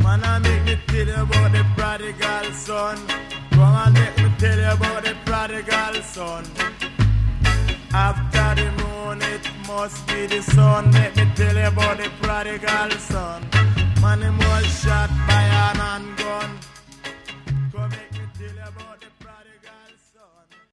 Man, I make me tell you about the prodigal son. Come on, make me tell you about the prodigal son. After the moon, it must be the sun. Make me tell you about the prodigal son. Man, him was shot by an handgun.